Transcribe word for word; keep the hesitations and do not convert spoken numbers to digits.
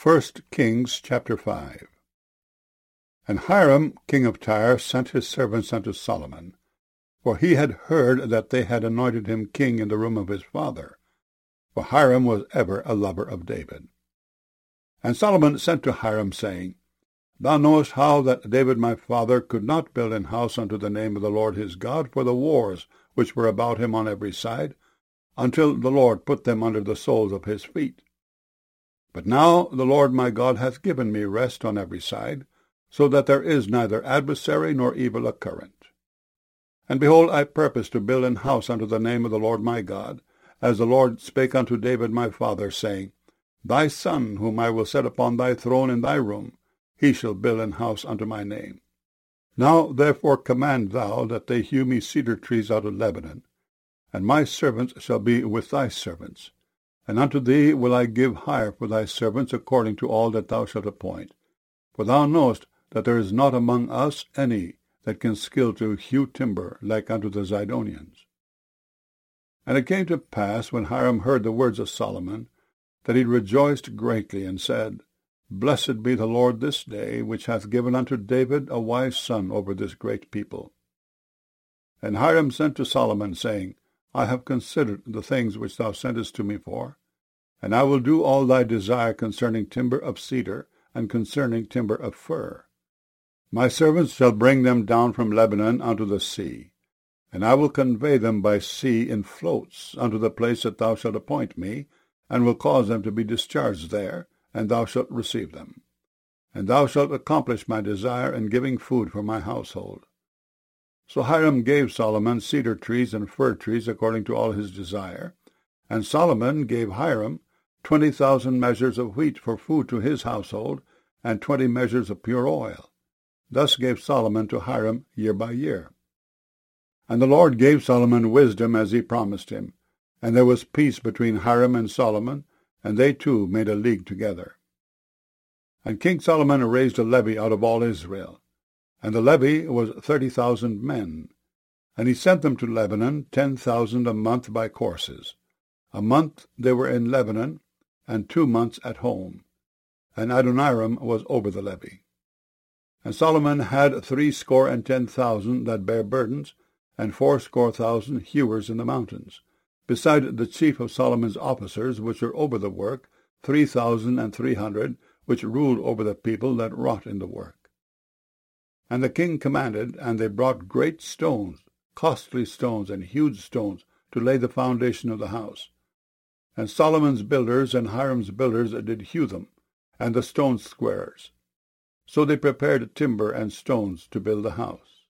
First Kings chapter five. And Hiram king of Tyre sent his servants unto Solomon, for he had heard that they had anointed him king in the room of his father, for Hiram was ever a lover of David. And Solomon sent to Hiram, saying, Thou knowest how that David my father could not build an house unto the name of the Lord his God for the wars which were about him on every side, until the Lord put them under the soles of his feet. But now the Lord my God hath given me rest on every side, so that there is neither adversary nor evil occurrent. And behold, I purpose to build an house unto the name of the Lord my God, as the Lord spake unto David my father, saying, Thy son, whom I will set upon thy throne in thy room, he shall build an house unto my name. Now therefore command thou that they hew me cedar trees out of Lebanon, and my servants shall be with thy servants. And unto thee will I give hire for thy servants according to all that thou shalt appoint. For thou knowest that there is not among us any that can skill to hew timber like unto the Zidonians. And it came to pass, when Hiram heard the words of Solomon, that he rejoiced greatly, and said, Blessed be the Lord this day, which hath given unto David a wise son over this great people. And Hiram sent to Solomon, saying, I have considered the things which thou sentest to me for, and I will do all thy desire concerning timber of cedar, and concerning timber of fir. My servants shall bring them down from Lebanon unto the sea, and I will convey them by sea in floats unto the place that thou shalt appoint me, and will cause them to be discharged there, and thou shalt receive them. And thou shalt accomplish my desire in giving food for my household. So Hiram gave Solomon cedar trees and fir trees according to all his desire, and Solomon gave Hiram twenty thousand measures of wheat for food to his household, and twenty measures of pure oil. Thus gave Solomon to Hiram year by year. And the Lord gave Solomon wisdom as he promised him, and there was peace between Hiram and Solomon, and they two made a league together. And King Solomon raised a levy out of all Israel, and the levy was thirty thousand men. And he sent them to Lebanon, ten thousand a month by courses. A month they were in Lebanon, and two months at home. And Adoniram was over the levy. And Solomon had threescore and ten thousand that bare burdens, and fourscore thousand hewers in the mountains, beside the chief of Solomon's officers which were over the work, three thousand and three hundred, which ruled over the people that wrought in the work. And the king commanded, and they brought great stones, costly stones, and huge stones, to lay the foundation of the house. And Solomon's builders and Hiram's builders did hew them, and the stone squarers. So they prepared timber and stones to build the house.